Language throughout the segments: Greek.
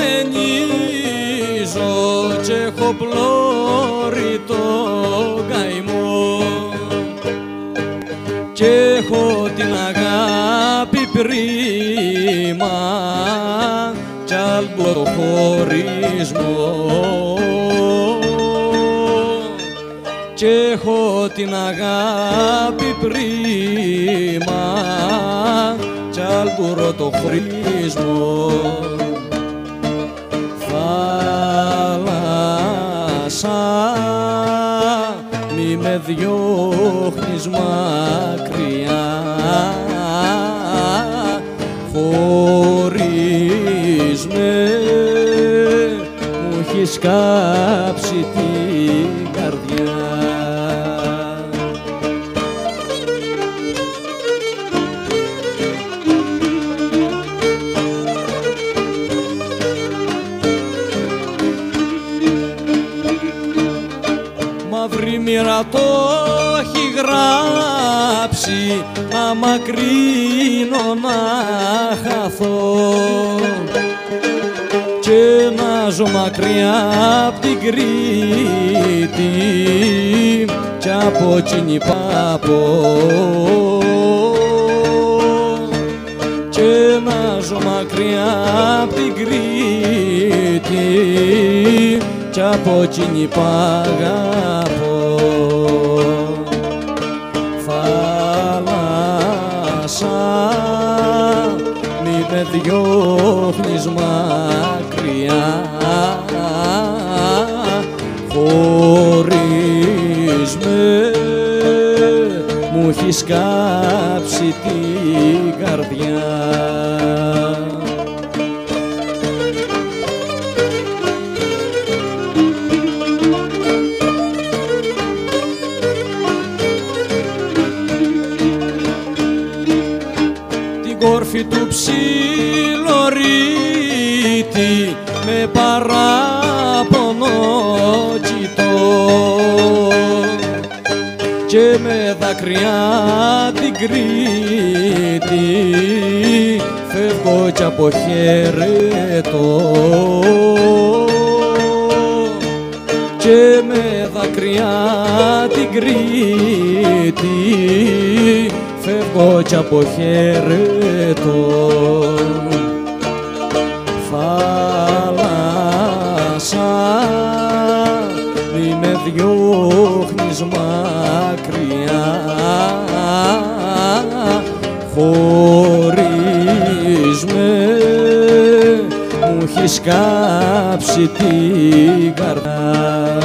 ξενίζω κι έχω πλώρη το καημό κι έχω την αγάπη πρίμα κι άλμπο το χωρισμό κι έχω την αγάπη πρίμα κι άλμπουρο το χωρισμό. Θάλασσα μη με διώχνεις μακριά, χωρίς με μου έχεις κάψει την καρδιά. Μαύρη μοίρα το έχει γράψει να μακρύνω να χαθώ και να ζω μακριά απ' την Κρήτη κι από εκείνη πάπω και να ζω μακριά απ' την Κρήτη κι από εκείνη π' αγαπώ. Θάλασσα μη με διώχνεις μακριά, χωρίς με μου έχεις κάψει την καρδιά. Κόρφη του Ψιλορίτη με παράπονο κοιτώ και με δάκρυα την Κρήτη φεύγω κι αποχαιρετώ και με δάκρυα την Κρήτη φεύγω κι αποχαιρετώ. Θάλασσα μη με διώχνεις μακριά, χωρίς με μου έχεις κάψει την καρδιά.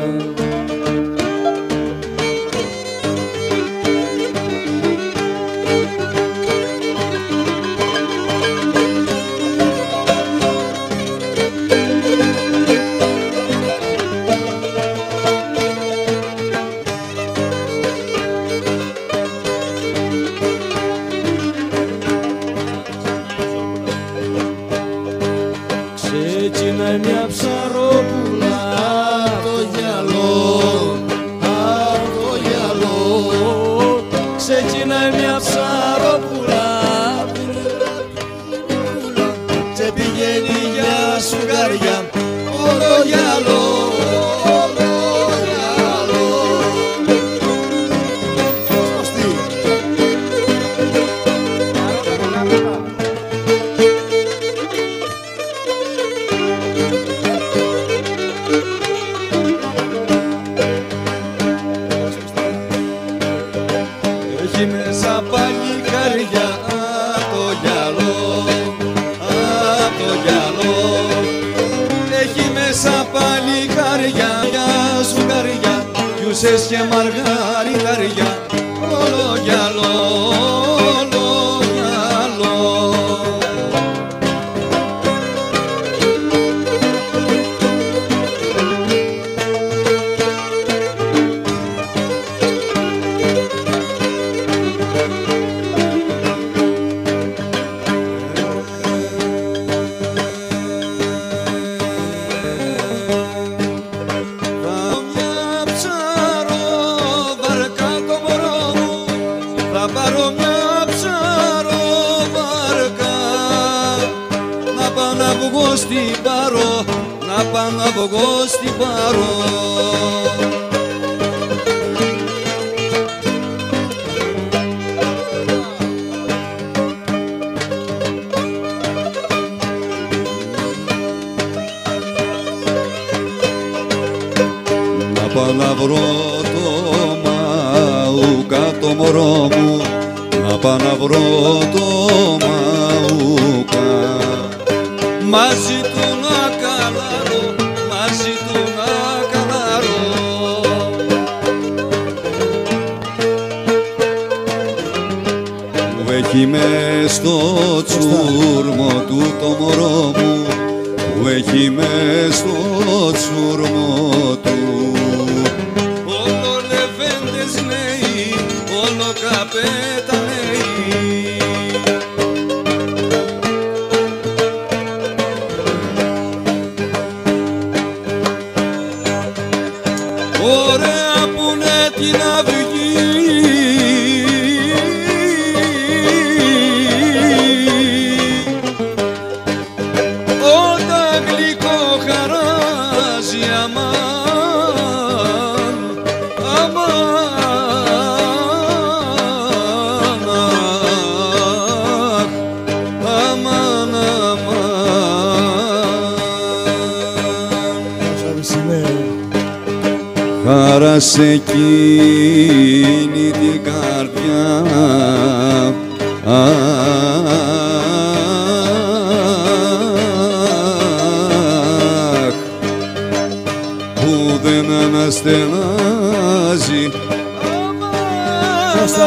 Ξεκινάει μια ψαρόπουλα απ' το γυαλό, απ' το γυαλό. Ξεκινάει μια ψαρόπουλα και πηγαίνει για σουγαριά όλο γυαλό, όλο γυαλό. Σωστή. Έχει μέσα παλικάρια απ' το γυαλό, απ' το γυαλό. Έχει μέσα παλικάρια για ζουγαριά, γιουσες και μαργαριτάρια, όλο γυαλό, όλο γυαλό. Μια ψαρό βαρκά το πάω να βγω στην Πάρο, να πάω να βγω στην Πάρο. Να πάω να βρω το μαούκα το μωρό μου, να πάω να βρω το μαούκα, μαζί του να καλάρω, μαζί του να καλάρω. Μου έχει μες στο τσούρμο του το μωρό μου, μου έχει μες στο τσούρμο του. Όλο λεβέντες νέοι, όλο καπέτα νέοι. Ωραία που είναι την αυγή, όταν γλυκό χαράζει αμάν, αμάν, αμάν, αμάν. Χαρά σε εκείνη την καρδιά, που δεν αναστενάζει. Αμάν,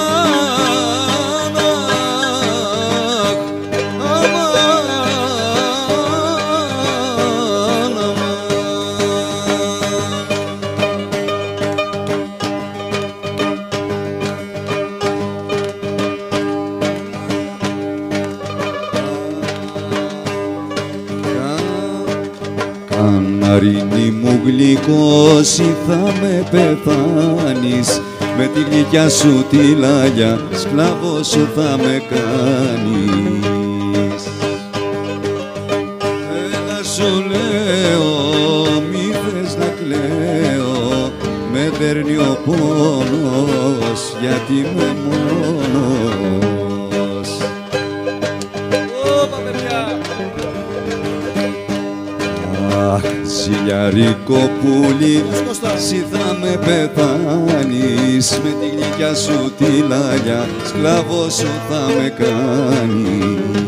Καναρίνι μου γλυκώσει θα με πεθάνεις, με τη γλυκιά σου τη λάλια σκλάβο σου θα με κάνεις. Έλα σου λέω μη θες να κλαίω, με παίρνει ο πόνος γιατί είμαι μόνος. Ωπα παιδιά! Αχ, ζηλιαρίκο πουλί, εσύ θα με πεθάνεις, με τη γλυκιά σου τη λάλια σκλάβο σου θα με κάνεις.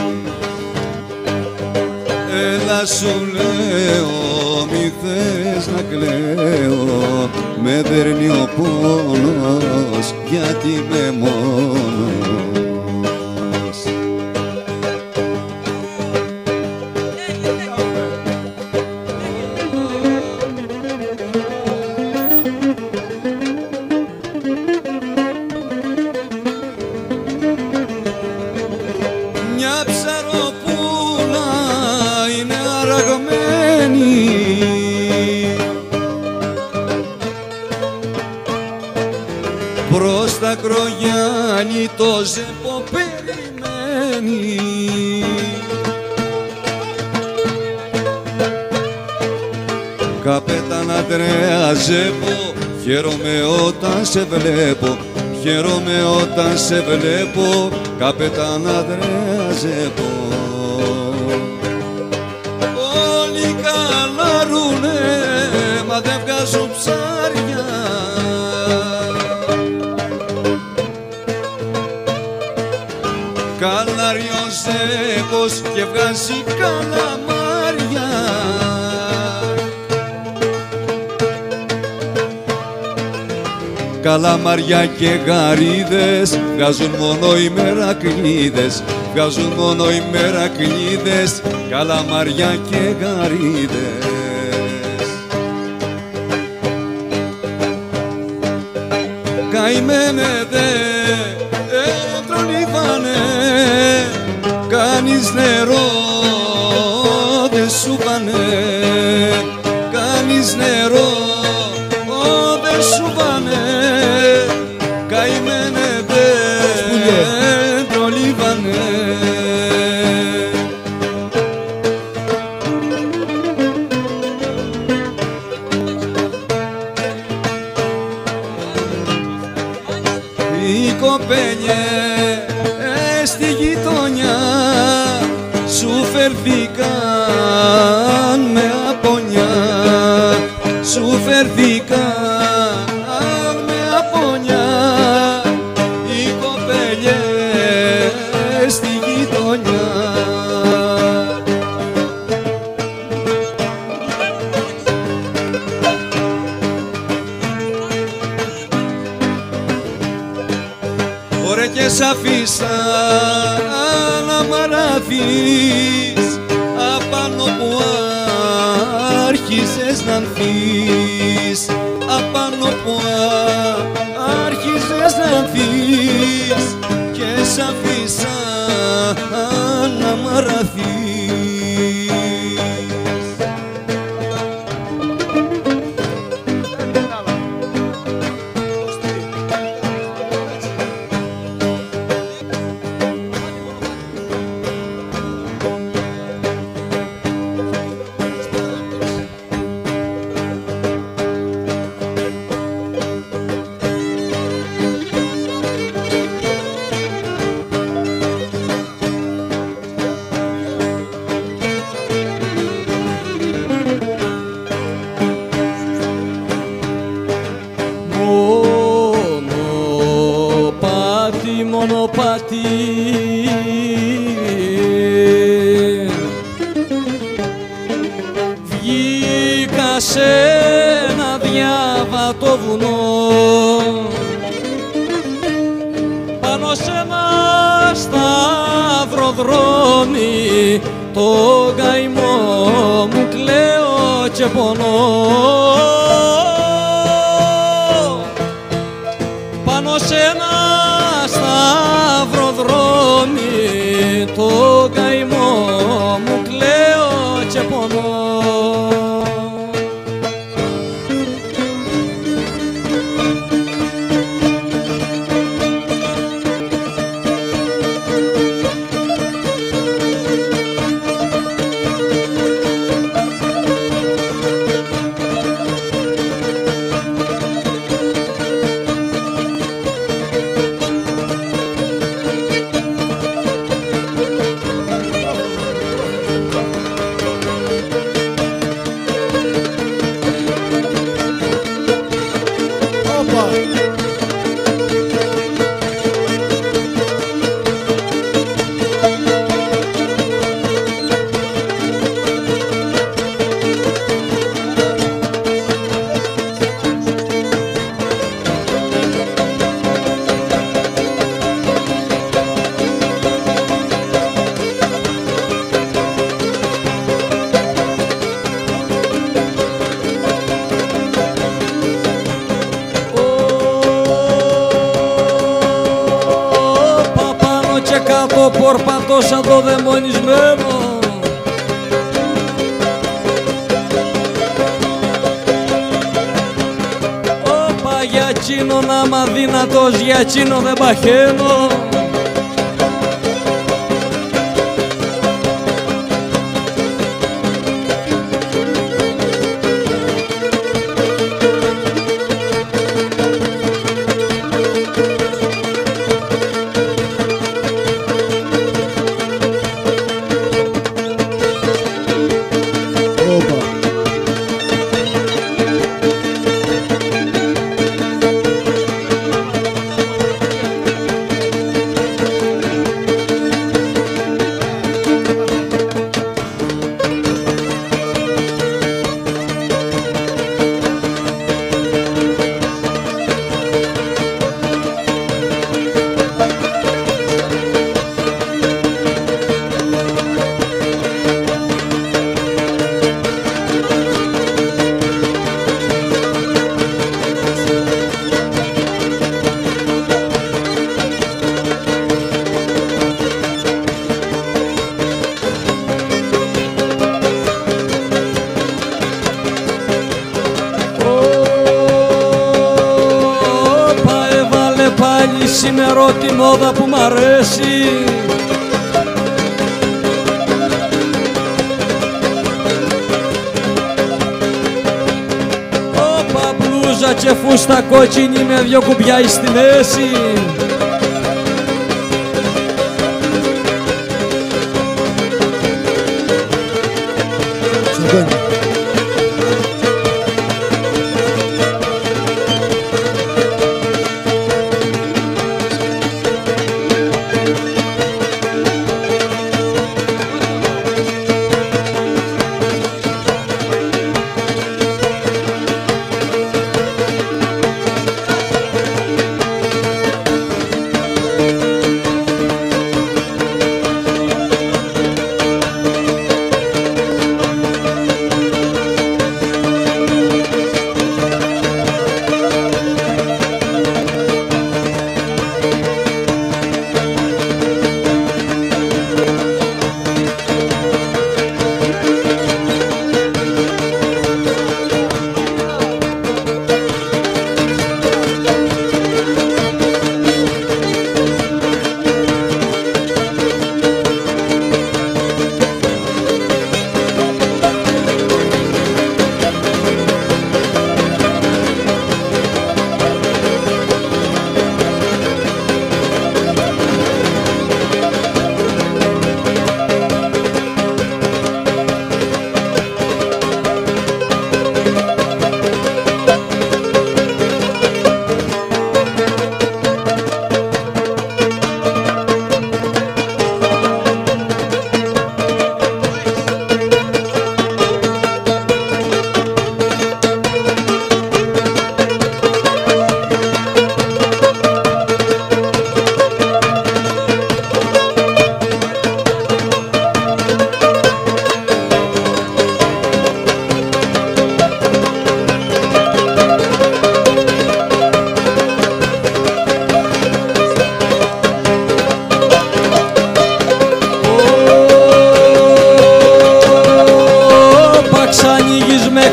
Έλα σου λέω μη θες να κλαίω, με δέρνει ο πόνος γιατί είμαι μόνος. Μια ψαροπούλα είναι αραγμένη, προς τα Κρογιάννη το ζέπο περιμένει. Καπέταν Αντρέα Ζέπο, χαίρομαι όταν σε βλέπω, χαίρομαι όταν σε βλέπω, καπέταν Αντρέα Ζέπο. Όλοι καλαρούνε, μα δεν βγάζουν ψάρια, καλάρει ο Ζέπος και βγάζει καλαμάρια. Καλαμάρια και γαρίδες βγάζουν μόνο οι μερακλείδες, βγάζουν μόνο οι μερακλείδες, καλαμάρια και γαρίδες. Καημένε δε τρολίβανε, κάνεις νερό δε σου πάνε, κάνεις νερό δε σου πάνε, καημένε δε τρολίβανε. φέρθηκαν με απονιά, σου φέρθηκαν με απονιά οι κοπέλιες στη γειτονιά. Ωραία και σ' αφήσα να μ' αράθεις απάνω που άρχισες να ανθείς, απάνω που άρχισες να ανθείς και σ' αφήσα να μ' αράθεις. Μονοπάτι βγήκα σε ένα διάβατο βουνό, πάνω σε ένα σταυροδρόμι το καημό μου κλαίω και πονώ, πάνω σε ένα σταυροδρόμι το καημό μου κλαίω και πονώ. κάτω πορπατώ σαν το δαιμονισμένο. Όπα για τσίνο να είμαι αδύνατος, για τσίνο δεν παχαίνω. Πάλι σήμερα τη μόδα που μ' αρέσει. Όπα μπλούζα και φούστα κόκκινη με δυο κουμπιά στη μέση.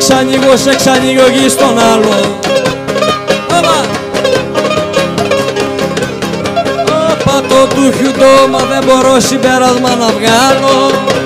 σε εξανοίγω γη στον άλλο. Όπα το του χιουντό, μα δεν μπορώ συμπέρασμα να βγάλω.